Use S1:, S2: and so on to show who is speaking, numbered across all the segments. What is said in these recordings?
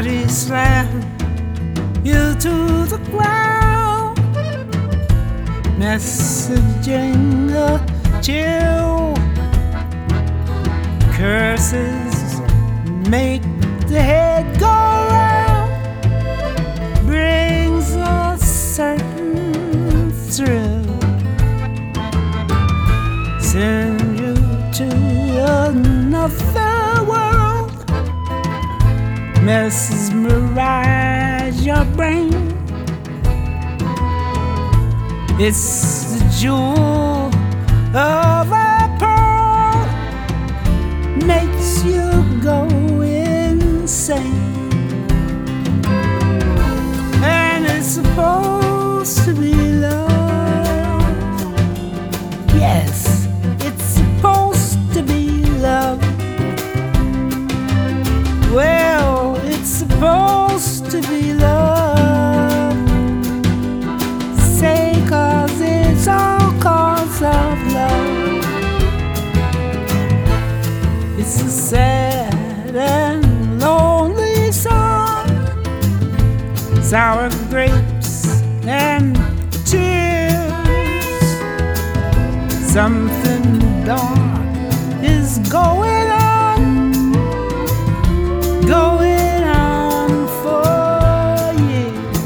S1: body slam you to the ground, messaging a chill. Curses make the head go round, brings a certain thrill, send you to another world, mesmerize your brain. It's the jewel of a pearl, makes you go insane. And it's supposed to be love. Yes, it's supposed to be love. Well, it's supposed to be love. Say 'cause it's all 'cause of love. It's a sad and lonely song, sour grapes and tears. Something dark is going on for years.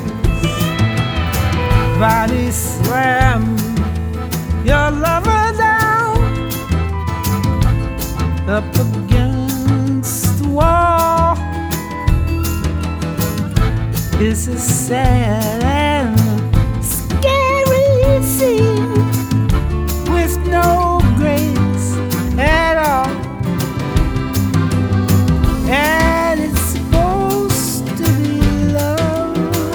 S1: Body slam your lover down, up against the wall. It's a sad and scary scene with no grace at all. And it's supposed to be love.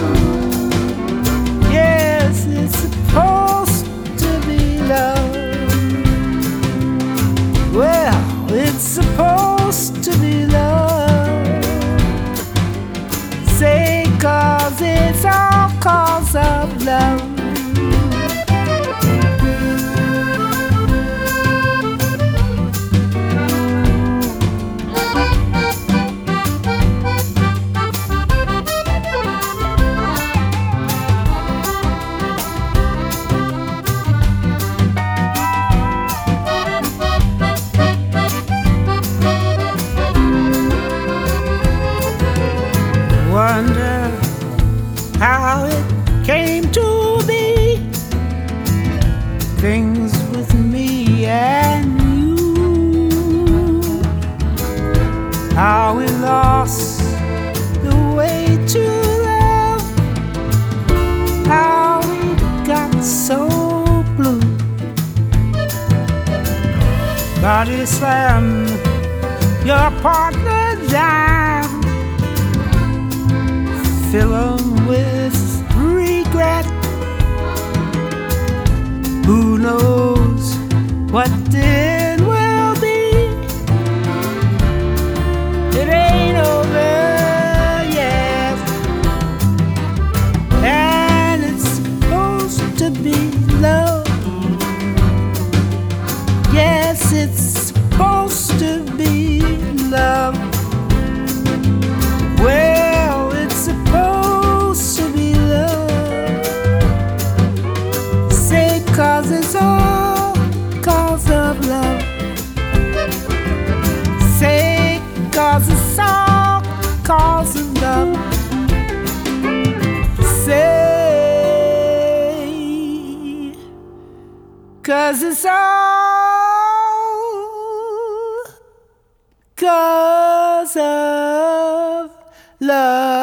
S1: Yes, it's supposed to be love. Well, it's supposed to be love. Say 'cause it's all 'cause of love. Wonder how it came to be, things with me and you, how we lost the way to love, how we got so blue. Body slam your partner down, fill 'em with regret. Who knows what then will be? It ain't over yet, and it's supposed to be love. Yes, it's supposed to be love. Well, it's supposed to be love. Say 'cause it's all 'cause of love. Say 'cause it's all 'cause of love. Say 'cause it's all 'cause of love.